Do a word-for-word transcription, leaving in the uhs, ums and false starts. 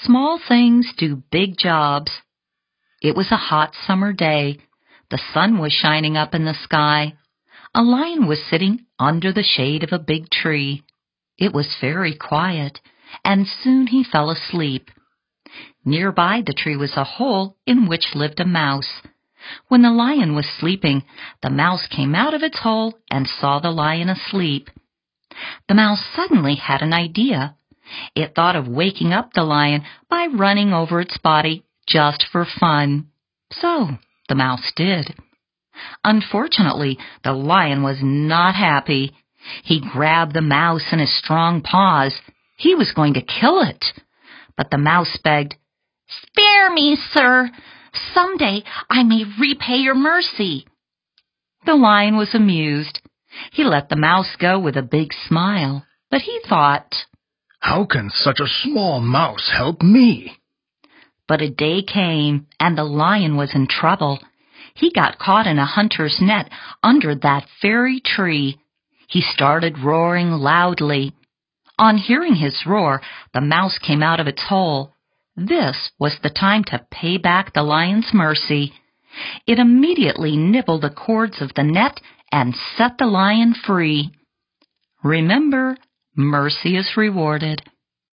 Small things do big jobs. It was a hot summer day. The sun was shining up in the sky. A lion was sitting under the shade of a big tree. It was very quiet, and soon he fell asleep. Nearby the tree was a hole in which lived a mouse. When the lion was sleeping, the mouse came out of its hole and saw the lion asleep. The mouse suddenly had an idea. It thought of waking up the lion by running over its body just for fun. So the mouse did. Unfortunately, the lion was not happy. He grabbed the mouse in his strong paws. He was going to kill it. But the mouse begged, "Spare me, sir. Someday I may repay your mercy." The lion was amused. He let the mouse go with a big smile. But he thought, "How can such a small mouse help me?" But a day came, and the lion was in trouble. He got caught in a hunter's net under that very tree. He started roaring loudly. On hearing his roar, the mouse came out of its hole. This was the time to pay back the lion's mercy. It immediately nibbled the cords of the net and set the lion free. Remember, mercy is rewarded.